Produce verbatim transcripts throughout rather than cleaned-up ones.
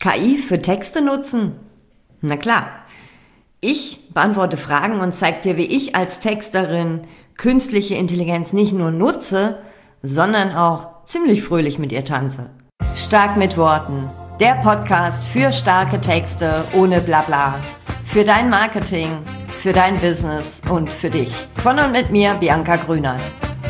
K I für Texte nutzen? Na klar. Ich beantworte Fragen und zeige dir, wie ich als Texterin künstliche Intelligenz nicht nur nutze, sondern auch ziemlich fröhlich mit ihr tanze. Stark mit Worten. Der Podcast für starke Texte ohne Blabla. Für dein Marketing, für dein Business und für dich. Von und mit mir, Bianca Grünert.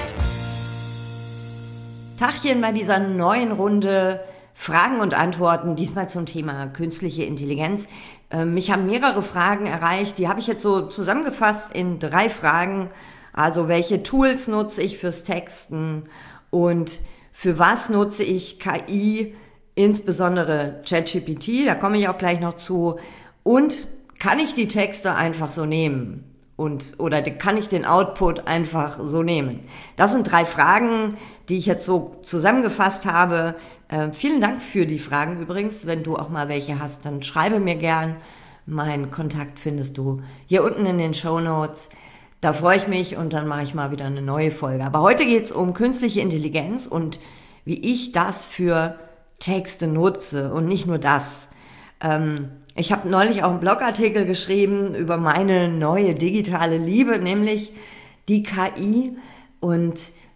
Tachchen bei dieser neuen Runde Fragen und Antworten, diesmal zum Thema künstliche Intelligenz. Mich haben mehrere Fragen erreicht, die habe ich jetzt so zusammengefasst in drei Fragen. Also welche Tools nutze ich fürs Texten und für was nutze ich K I, insbesondere ChatGPT, da komme ich auch gleich noch zu. Und kann ich die Texte einfach so nehmen? Und, oder kann ich den Output einfach so nehmen? Das sind drei Fragen, die ich jetzt so zusammengefasst habe. Äh, vielen Dank für die Fragen übrigens. Wenn du auch mal welche hast, dann schreibe mir gern. Meinen Kontakt findest du hier unten in den Shownotes. Da freue ich mich und dann mache ich mal wieder eine neue Folge. Aber heute geht es um künstliche Intelligenz und wie ich das für Texte nutze und nicht nur das. Ähm, Ich habe neulich auch einen Blogartikel geschrieben über meine neue digitale Liebe, nämlich die K I. Und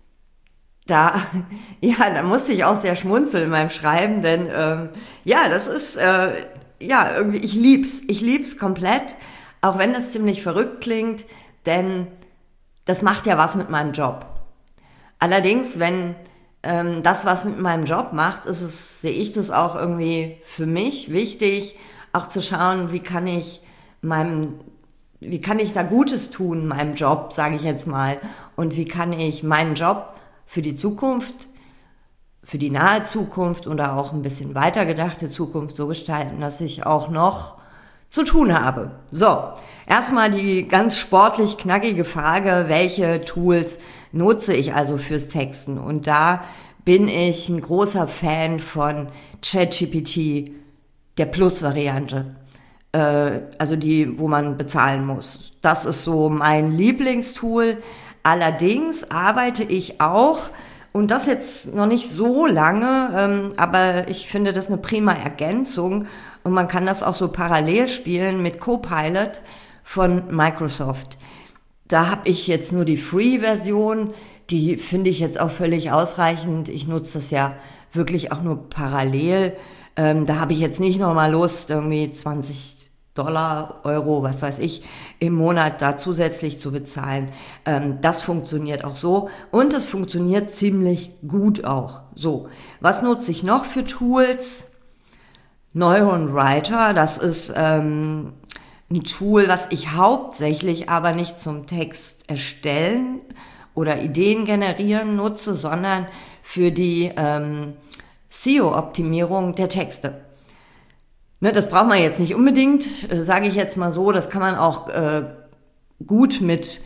da, ja, da musste ich auch sehr schmunzeln in meinem Schreiben, denn ähm, ja, das ist, äh, ja, irgendwie, ich lieb's. Ich lieb's komplett, auch wenn es ziemlich verrückt klingt, denn das macht ja was mit meinem Job. Allerdings, wenn ähm, das was mit meinem Job macht, ist es, sehe ich das auch irgendwie für mich wichtig, auch zu schauen, wie kann ich meinem, wie kann ich da Gutes tun, meinem Job, sage ich jetzt mal, und wie kann ich meinen Job für die Zukunft, für die nahe Zukunft oder auch ein bisschen weitergedachte Zukunft so gestalten, dass ich auch noch zu tun habe. So, erstmal die ganz sportlich knackige Frage, welche Tools nutze ich also fürs Texten? Und da bin ich ein großer Fan von ChatGPT, der Plus-Variante, äh, also die, wo man bezahlen muss. Das ist so mein Lieblingstool. Allerdings arbeite ich auch, und das jetzt noch nicht so lange, ähm, aber ich finde das eine prima Ergänzung und man kann das auch so parallel spielen mit Copilot von Microsoft. Da habe ich jetzt nur die Free-Version, die finde ich jetzt auch völlig ausreichend. Ich nutze das ja wirklich auch nur parallel. Ähm, da habe ich jetzt nicht nochmal Lust, irgendwie zwanzig Dollar, Euro, was weiß ich, im Monat da zusätzlich zu bezahlen. Ähm, das funktioniert auch so und es funktioniert ziemlich gut auch. So, was nutze ich noch für Tools? Neuron Writer, das ist ähm, ein Tool, was ich hauptsächlich aber nicht zum Text erstellen oder Ideen generieren nutze, sondern für die ähm, S E O-Optimierung der Texte. Ne, das braucht man jetzt nicht unbedingt, äh, sage ich jetzt mal so, das kann man auch äh, gut mit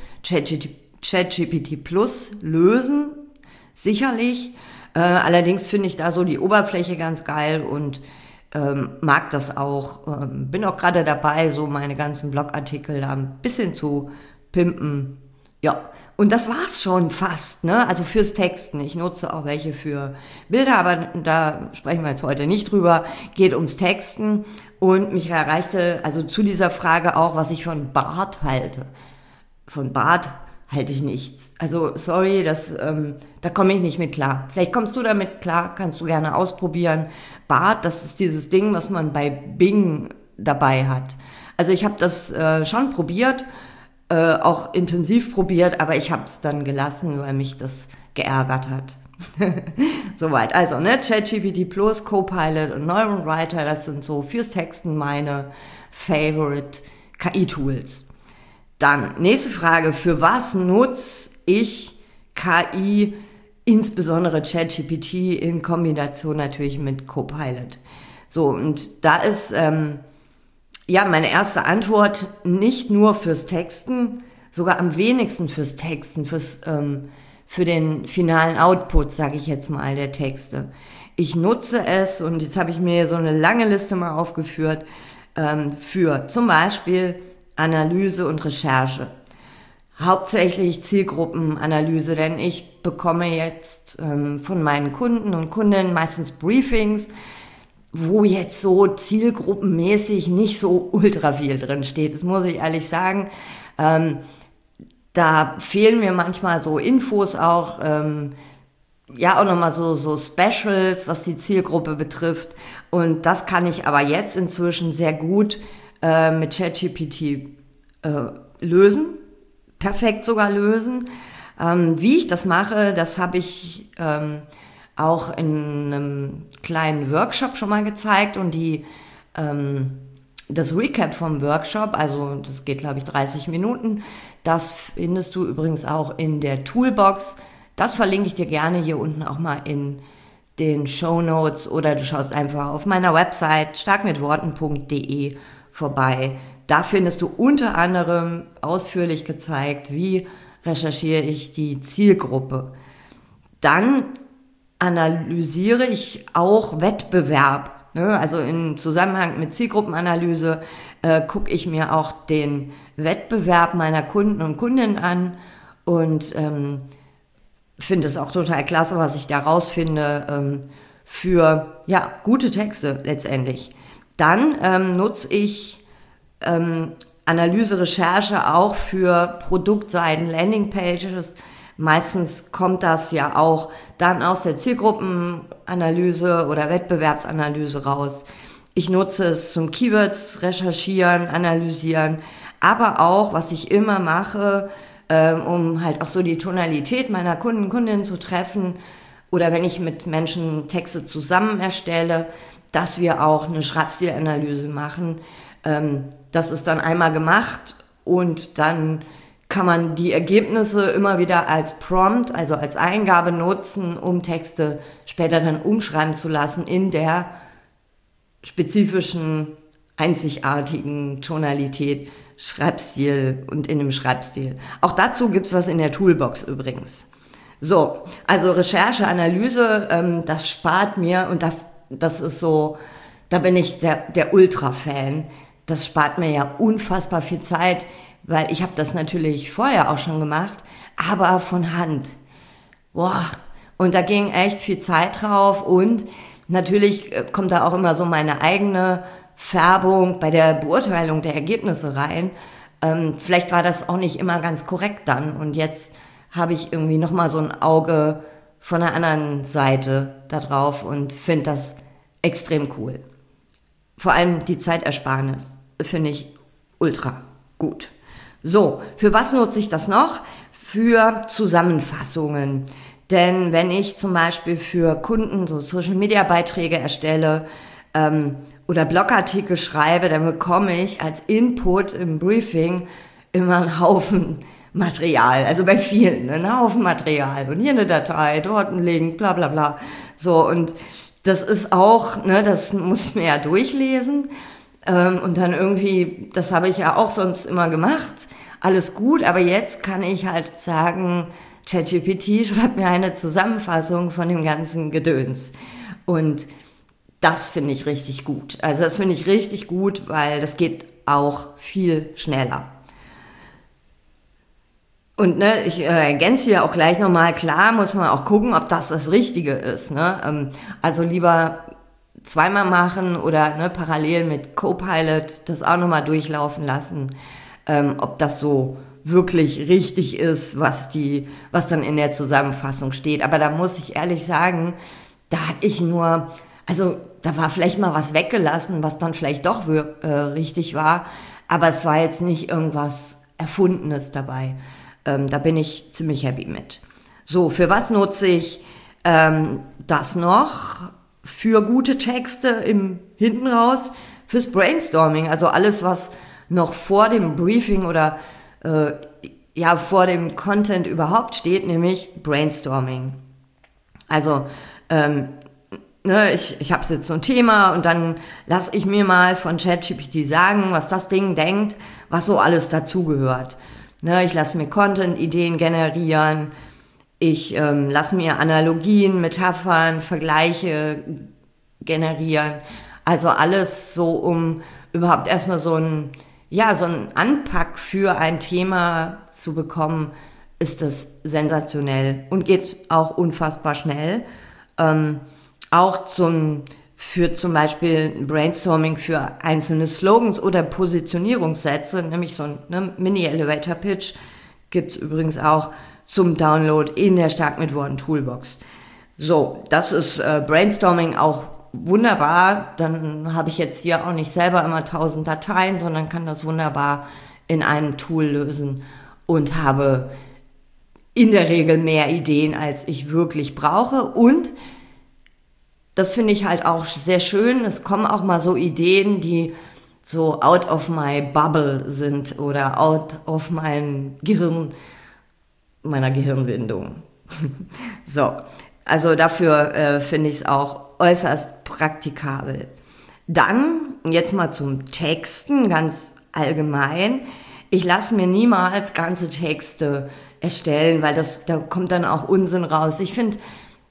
ChatGPT Plus lösen, sicherlich. Äh, allerdings finde ich da so die Oberfläche ganz geil und ähm, mag das auch. Ähm, bin auch gerade dabei, so meine ganzen Blogartikel da ein bisschen zu pimpen. Ja, und das war's schon fast, ne? Also fürs Texten. Ich nutze auch welche für Bilder, aber da sprechen wir jetzt heute nicht drüber. Geht ums Texten und mich erreichte also zu dieser Frage auch, was ich von Bart halte. Von Bart halte ich nichts. Also sorry, das, ähm, da komme ich nicht mit klar. Vielleicht kommst du damit klar, kannst du gerne ausprobieren. Bart, das ist dieses Ding, was man bei Bing dabei hat. Also ich habe das äh, schon probiert. Äh, auch intensiv probiert, aber ich habe es dann gelassen, weil mich das geärgert hat. Soweit. Also, ne, ChatGPT Plus, Copilot und Neuron Writer, das sind so fürs Texten meine Favorite K I-Tools. Dann, nächste Frage, für was nutze ich K I, insbesondere ChatGPT in Kombination natürlich mit Copilot? So, und da ist ähm, ja, meine erste Antwort nicht nur fürs Texten, sogar am wenigsten fürs Texten, fürs, ähm, für den finalen Output, sage ich jetzt mal, der Texte. Ich nutze es, und jetzt habe ich mir so eine lange Liste mal aufgeführt, ähm, für zum Beispiel Analyse und Recherche. Hauptsächlich Zielgruppenanalyse, denn ich bekomme jetzt ähm, von meinen Kunden und Kundinnen meistens Briefings, wo jetzt so zielgruppenmäßig nicht so ultra viel drin steht. Das muss ich ehrlich sagen. Ähm, da fehlen mir manchmal so Infos auch, ähm, ja auch nochmal so, so Specials, was die Zielgruppe betrifft. Und das kann ich aber jetzt inzwischen sehr gut äh, mit ChatGPT äh, lösen, perfekt sogar lösen. Ähm, wie ich das mache, das habe ich ähm, auch in einem kleinen Workshop schon mal gezeigt und die ähm, das Recap vom Workshop, also das geht glaube ich dreißig Minuten, das findest du übrigens auch in der Toolbox. Das verlinke ich dir gerne hier unten auch mal in den Shownotes oder du schaust einfach auf meiner Website starkmitworten punkt de vorbei. Da findest du unter anderem ausführlich gezeigt, wie recherchiere ich die Zielgruppe. Dann analysiere ich auch Wettbewerb. Ne? Also im Zusammenhang mit Zielgruppenanalyse äh, gucke ich mir auch den Wettbewerb meiner Kunden und Kundinnen an und ähm, finde es auch total klasse, was ich da rausfinde ähm, für ja, gute Texte letztendlich. Dann ähm, nutze ich ähm, Analyse, Recherche auch für Produktseiten, Landingpages. Meistens kommt das ja auch dann aus der Zielgruppenanalyse oder Wettbewerbsanalyse raus. Ich nutze es zum Keywords recherchieren, analysieren, aber auch, was ich immer mache, ähm, um halt auch so die Tonalität meiner Kunden, Kundinnen zu treffen oder wenn ich mit Menschen Texte zusammen erstelle, dass wir auch eine Schreibstilanalyse machen. Ähm, das ist dann einmal gemacht und dann kann man die Ergebnisse immer wieder als Prompt, also als Eingabe nutzen, um Texte später dann umschreiben zu lassen in der spezifischen, einzigartigen Tonalität, Schreibstil und in dem Schreibstil. Auch dazu gibt's was in der Toolbox übrigens. So, also Recherche, Analyse, ähm, das spart mir und das, das ist so, da bin ich der, der Ultra-Fan. Das spart mir ja unfassbar viel Zeit, weil ich habe das natürlich vorher auch schon gemacht, aber von Hand. Boah, und da ging echt viel Zeit drauf und natürlich kommt da auch immer so meine eigene Färbung bei der Beurteilung der Ergebnisse rein. Ähm, vielleicht war das auch nicht immer ganz korrekt dann und jetzt habe ich irgendwie nochmal so ein Auge von der anderen Seite da drauf und finde das extrem cool. Vor allem die Zeitersparnis finde ich ultra gut. So, für was nutze ich das noch? Für Zusammenfassungen. Denn wenn ich zum Beispiel für Kunden so Social-Media-Beiträge erstelle ähm, oder Blogartikel schreibe, dann bekomme ich als Input im Briefing immer einen Haufen Material. Also bei vielen, einen Haufen Material. Und hier eine Datei, dort ein Link, bla bla bla. So, und das ist auch, ne, das muss ich mir ja durchlesen. Und dann irgendwie, das habe ich ja auch sonst immer gemacht, alles gut, aber jetzt kann ich halt sagen, ChatGPT schreibt mir eine Zusammenfassung von dem ganzen Gedöns. Und das finde ich richtig gut. Also das finde ich richtig gut, weil das geht auch viel schneller. Und ne, ich äh, ergänze hier auch gleich nochmal, klar muss man auch gucken, ob das das Richtige ist. Ne? Ähm, also lieber zweimal machen oder ne, parallel mit Copilot das auch nochmal durchlaufen lassen, ähm, ob das so wirklich richtig ist, was die, was dann in der Zusammenfassung steht. Aber da muss ich ehrlich sagen, da hatte ich nur, also da war vielleicht mal was weggelassen, was dann vielleicht doch äh, richtig war, aber es war jetzt nicht irgendwas Erfundenes dabei. Ähm, da bin ich ziemlich happy mit. So, für was nutze ich ähm, das noch? Für gute Texte im hinten raus, fürs Brainstorming, also alles, was noch vor dem Briefing oder äh, ja vor dem Content überhaupt steht, nämlich Brainstorming. Also ähm, ne, ich, ich habe jetzt so ein Thema und dann lasse ich mir mal von ChatGPT sagen, was das Ding denkt, was so alles dazugehört. Ne, ich lasse mir Content-Ideen generieren, ich ähm, lasse mir Analogien, Metaphern, Vergleiche generieren. Also alles so, um überhaupt erstmal so ein, ja, so ein Anpack für ein Thema zu bekommen, ist das sensationell und geht auch unfassbar schnell. Ähm, auch zum für zum Beispiel ein Brainstorming für einzelne Slogans oder Positionierungssätze, nämlich so ein ne, Mini-Elevator-Pitch, gibt's übrigens auch zum Download in der Stark mit Worten Toolbox. So, das ist äh, Brainstorming auch wunderbar. Dann habe ich jetzt hier auch nicht selber immer tausend Dateien, sondern kann das wunderbar in einem Tool lösen und habe in der Regel mehr Ideen, als ich wirklich brauche. Und das finde ich halt auch sehr schön. Es kommen auch mal so Ideen, die so out of my bubble sind oder out of mein Gehirn, meiner Gehirnwindung. So, also dafür äh, finde ich es auch äußerst praktikabel. Dann, jetzt mal zum Texten, ganz allgemein. Ich lasse mir niemals ganze Texte erstellen, weil das, da kommt dann auch Unsinn raus. Ich finde,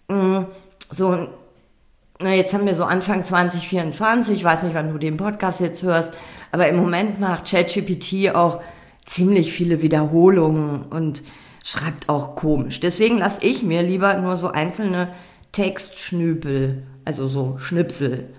so, na, jetzt haben wir so Anfang zwanzig vierundzwanzig, ich weiß nicht, wann du den Podcast jetzt hörst, aber im Moment macht ChatGPT auch ziemlich viele Wiederholungen und schreibt auch komisch. Deswegen lasse ich mir lieber nur so einzelne Textschnüpel, also so Schnipsel,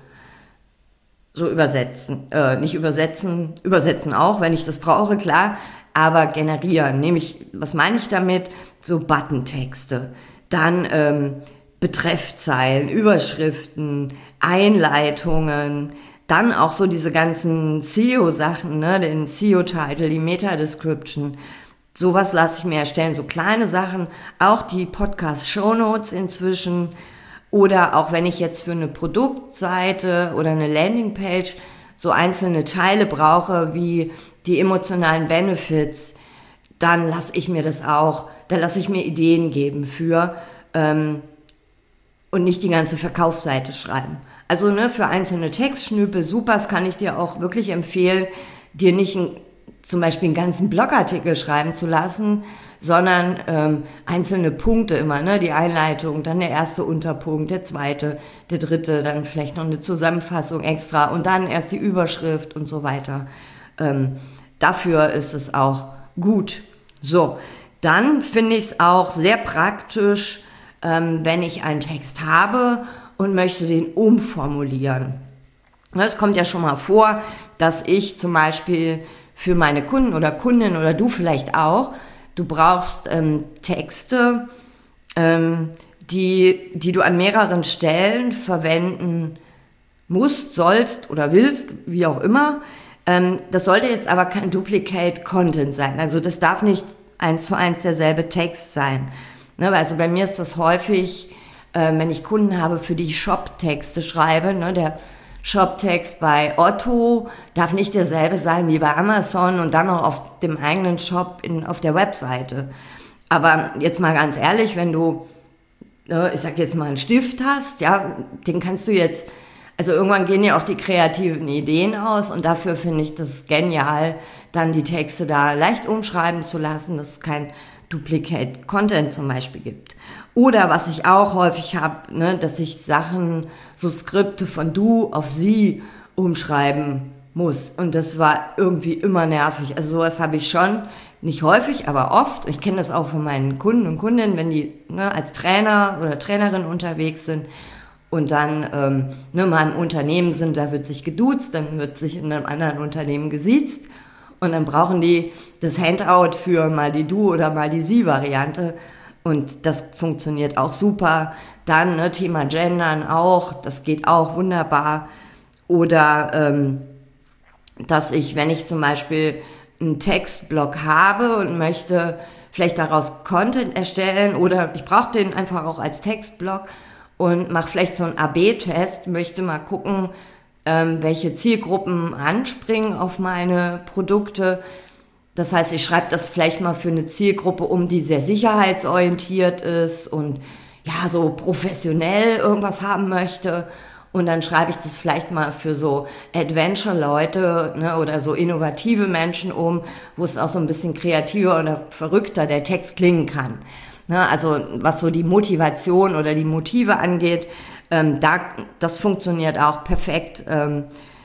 so übersetzen. Äh, nicht übersetzen, übersetzen auch, wenn ich das brauche, klar, aber generieren. Nämlich, was meine ich damit? So Buttontexte. Dann ähm, Betreffzeilen, Überschriften, Einleitungen, dann auch so diese ganzen S E O-Sachen, ne, den S E O-Title, die Meta-Description. Sowas lasse ich mir erstellen, so kleine Sachen, auch die Podcast-Shownotes inzwischen oder auch wenn ich jetzt für eine Produktseite oder eine Landingpage so einzelne Teile brauche, wie die emotionalen Benefits, dann lasse ich mir das auch, da lasse ich mir Ideen geben für ähm, und nicht die ganze Verkaufsseite schreiben. Also ne, für einzelne Textschnüpel, super, das kann ich dir auch wirklich empfehlen, dir nicht ein zum Beispiel einen ganzen Blogartikel schreiben zu lassen, sondern ähm, einzelne Punkte immer, ne? Die Einleitung, dann der erste Unterpunkt, der zweite, der dritte, dann vielleicht noch eine Zusammenfassung extra und dann erst die Überschrift und so weiter. Ähm, dafür ist es auch gut. So, dann finde ich es auch sehr praktisch, ähm, wenn ich einen Text habe und möchte den umformulieren. Es kommt ja schon mal vor, dass ich zum Beispiel für meine Kunden oder Kundinnen oder du vielleicht auch, du brauchst ähm, Texte, ähm, die, die du an mehreren Stellen verwenden musst, sollst oder willst, wie auch immer. Ähm, das sollte jetzt aber kein Duplicate Content sein. Also das darf nicht eins zu eins derselbe Text sein. Ne, also bei mir ist das häufig, äh, wenn ich Kunden habe, für die ich Shop-Texte schreibe, ne, der Shop-Text bei Otto darf nicht derselbe sein wie bei Amazon und dann noch auf dem eigenen Shop in, auf der Webseite. Aber jetzt mal ganz ehrlich, wenn du, ich sag jetzt mal, einen Stift hast, ja, den kannst du jetzt, also irgendwann gehen ja auch die kreativen Ideen aus und dafür finde ich das genial, dann die Texte da leicht umschreiben zu lassen, dass es kein Duplicate Content zum Beispiel gibt. Oder was ich auch häufig habe, ne, dass ich Sachen, so Skripte von du auf sie umschreiben muss. Und das war irgendwie immer nervig. Also sowas habe ich schon, nicht häufig, aber oft. Ich kenne das auch von meinen Kunden und Kundinnen, wenn die ne, als Trainer oder Trainerin unterwegs sind und dann ähm, ne, mal im Unternehmen sind, da wird sich geduzt, dann wird sich in einem anderen Unternehmen gesiezt. Und dann brauchen die das Handout für mal die Du- oder mal die Sie-Variante. Und das funktioniert auch super. Dann ne, Thema Gendern auch, das geht auch wunderbar. Oder ähm, dass ich, wenn ich zum Beispiel einen Textblock habe und möchte vielleicht daraus Content erstellen oder ich brauche den einfach auch als Textblock und mache vielleicht so einen A B Test, möchte mal gucken, ähm, welche Zielgruppen anspringen auf meine Produkte. Das heißt, ich schreibe das vielleicht mal für eine Zielgruppe um, die sehr sicherheitsorientiert ist und ja, so professionell irgendwas haben möchte. Und dann schreibe ich das vielleicht mal für so Adventure-Leute ne, oder so innovative Menschen um, wo es auch so ein bisschen kreativer oder verrückter der Text klingen kann. Ne, also was so die Motivation oder die Motive angeht, ähm, da, das funktioniert auch perfekt. Ähm,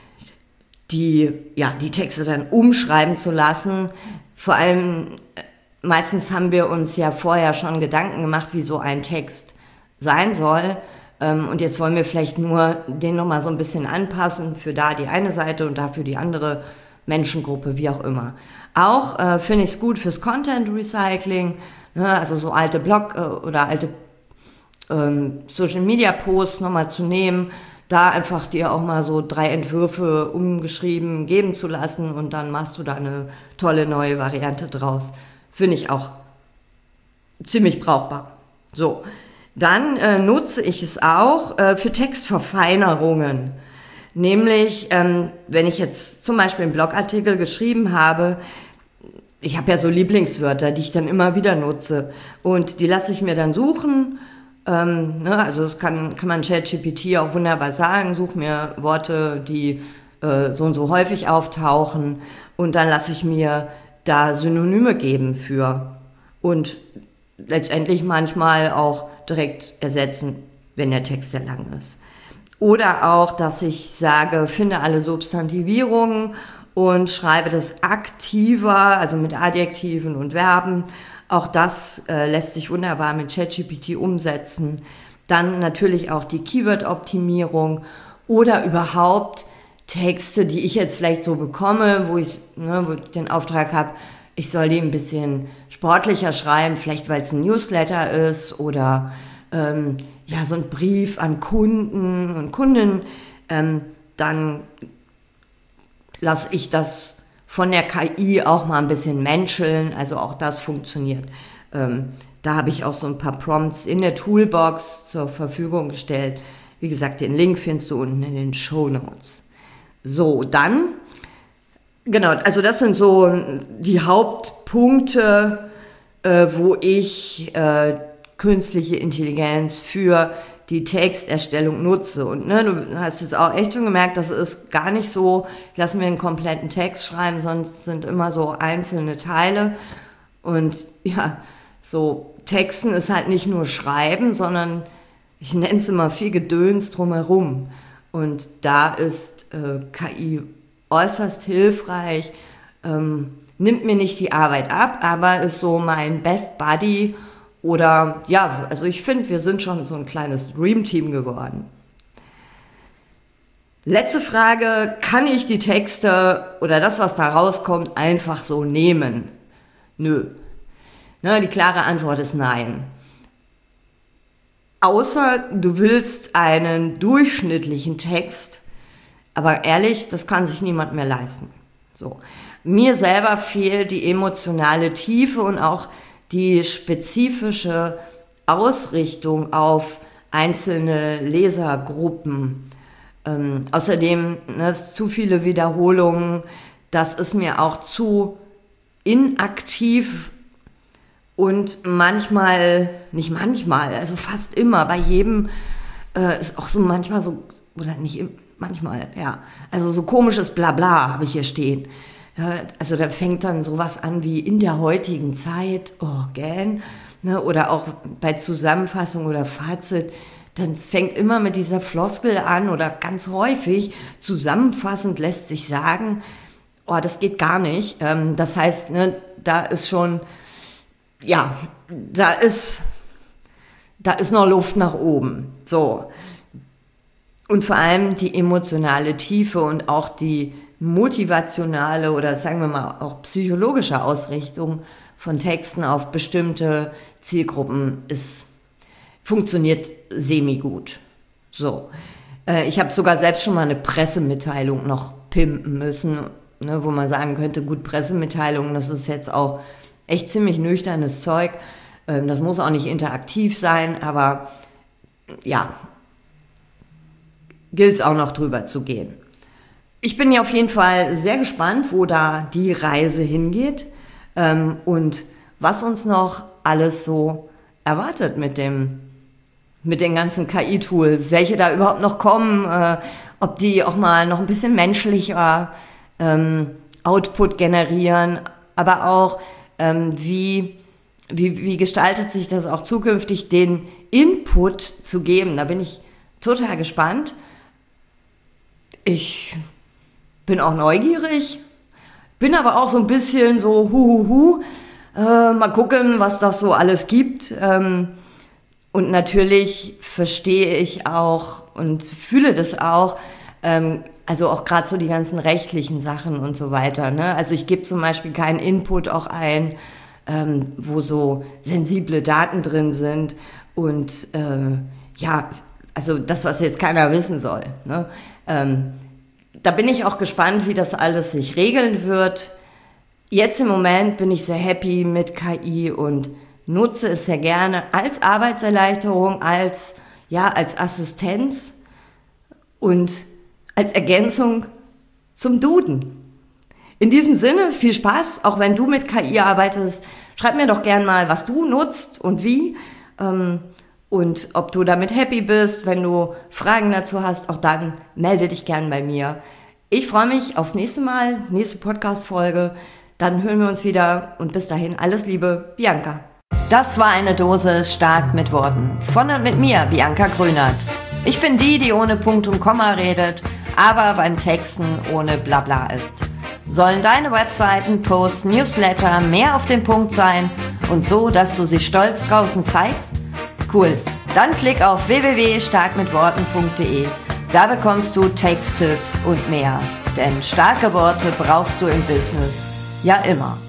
die, ja, die Texte dann umschreiben zu lassen. Vor allem, meistens haben wir uns ja vorher schon Gedanken gemacht, wie so ein Text sein soll. Ähm, und jetzt wollen wir vielleicht nur den nochmal so ein bisschen anpassen für da die eine Seite und dafür die andere Menschengruppe, wie auch immer. Auch äh, finde ich es gut fürs Content Recycling, ne, also so alte Blog- äh, oder alte ähm, Social Media Posts nochmal zu nehmen, da einfach dir auch mal so drei Entwürfe umgeschrieben geben zu lassen und dann machst du da eine tolle neue Variante draus. Finde ich auch ziemlich brauchbar. So, dann äh, nutze ich es auch äh, für Textverfeinerungen. Nämlich, ähm, wenn ich jetzt zum Beispiel einen Blogartikel geschrieben habe, ich habe ja so Lieblingswörter, die ich dann immer wieder nutze und die lasse ich mir dann suchen. Ähm, ne, also das kann, kann man ChatGPT auch wunderbar sagen, such mir Worte, die äh, so und so häufig auftauchen und dann lasse ich mir da Synonyme geben für und letztendlich manchmal auch direkt ersetzen, wenn der Text sehr lang ist. Oder auch, dass ich sage, finde alle Substantivierungen und schreibe das aktiver, also mit Adjektiven und Verben. Auch das äh, lässt sich wunderbar mit ChatGPT umsetzen. Dann natürlich auch die Keyword-Optimierung oder überhaupt Texte, die ich jetzt vielleicht so bekomme, wo ich, ne, wo ich den Auftrag habe, ich soll die ein bisschen sportlicher schreiben, vielleicht weil es ein Newsletter ist oder ähm, ja so ein Brief an Kunden und Kunden. Ähm, dann lasse ich das von der K I auch mal ein bisschen menscheln, also auch das funktioniert. Ähm, da habe ich auch so ein paar Prompts in der Toolbox zur Verfügung gestellt. Wie gesagt, den Link findest du unten in den Shownotes. So, dann, genau, also das sind so die Hauptpunkte, äh, wo ich äh, künstliche Intelligenz für die Texterstellung nutze. Und ne, du hast jetzt auch echt schon gemerkt, das ist gar nicht so, ich lasse mir einen kompletten Text schreiben, sonst sind immer so einzelne Teile. Und ja, so Texten ist halt nicht nur Schreiben, sondern ich nenne es immer viel Gedöns drumherum. Und da ist äh, K I äußerst hilfreich, ähm, nimmt mir nicht die Arbeit ab, aber ist so mein Best Buddy. Oder ja, also ich finde, wir sind schon so ein kleines Dream-Team geworden. Letzte Frage, kann ich die Texte oder das, was da rauskommt, einfach so nehmen? Nö. Ne, die klare Antwort ist nein. Außer du willst einen durchschnittlichen Text, aber ehrlich, das kann sich niemand mehr leisten. So. Mir selber fehlt die emotionale Tiefe und auch die spezifische Ausrichtung auf einzelne Lesergruppen. Ähm, außerdem ne, zu viele Wiederholungen, das ist mir auch zu inaktiv und manchmal, nicht manchmal, also fast immer, bei jedem äh, ist auch so manchmal so, oder nicht manchmal, ja, also so komisches Blabla habe ich hier stehen. Ja, also da fängt dann sowas an wie in der heutigen Zeit, oh, gern, ne, oder auch bei Zusammenfassung oder Fazit, dann es fängt immer mit dieser Floskel an oder ganz häufig zusammenfassend lässt sich sagen, oh, das geht gar nicht. Ähm, das heißt, ne, da ist schon, ja, da ist, da ist noch Luft nach oben. So. Und vor allem die emotionale Tiefe und auch die motivationale oder sagen wir mal auch psychologische Ausrichtung von Texten auf bestimmte Zielgruppen ist, funktioniert semi-gut. So. Äh, ich habe sogar selbst schon mal eine Pressemitteilung noch pimpen müssen, ne, wo man sagen könnte, gut, Pressemitteilungen, das ist jetzt auch echt ziemlich nüchternes Zeug. Ähm, das muss auch nicht interaktiv sein, aber ja, gilt es auch noch drüber zu gehen. Ich bin ja auf jeden Fall sehr gespannt, wo da die Reise hingeht ähm, und was uns noch alles so erwartet mit dem, mit den ganzen K I-Tools, welche da überhaupt noch kommen, äh, ob die auch mal noch ein bisschen menschlicher ähm, Output generieren, aber auch ähm, wie, wie, wie gestaltet sich das auch zukünftig, den Input zu geben. Da bin ich total gespannt. Ich bin auch neugierig, bin aber auch so ein bisschen so huhuhu, äh, mal gucken, was das so alles gibt. Ähm, Und natürlich verstehe ich auch und fühle das auch, ähm, also auch gerade so die ganzen rechtlichen Sachen und so weiter. Ne? Also ich gebe zum Beispiel keinen Input auch ein, ähm, wo so sensible Daten drin sind und ähm, ja, also das, was jetzt keiner wissen soll. Ne? Ähm, da bin ich auch gespannt, wie das alles sich regeln wird. Jetzt im Moment bin ich sehr happy mit K I und nutze es sehr gerne als Arbeitserleichterung, als, ja, als Assistenz und als Ergänzung zum Duden. In diesem Sinne, viel Spaß, auch wenn du mit K I arbeitest. Schreib mir doch gern mal, was du nutzt und wie ähm, und ob du damit happy bist. Wenn du Fragen dazu hast, auch dann melde dich gern bei mir. Ich freue mich aufs nächste Mal, nächste Podcast-Folge. Dann hören wir uns wieder und bis dahin alles Liebe, Bianca. Das war eine Dose stark mit Worten. Von und mit mir, Bianca Grünert. Ich bin die, die ohne Punkt und Komma redet, aber beim Texten ohne Blabla ist. Sollen deine Webseiten, Posts, Newsletter mehr auf den Punkt sein und so, dass du sie stolz draußen zeigst? Cool. Dann klick auf w w w punkt stark mit worten punkt d e. Da bekommst du Texttipps und mehr. Denn starke Worte brauchst du im Business ja immer.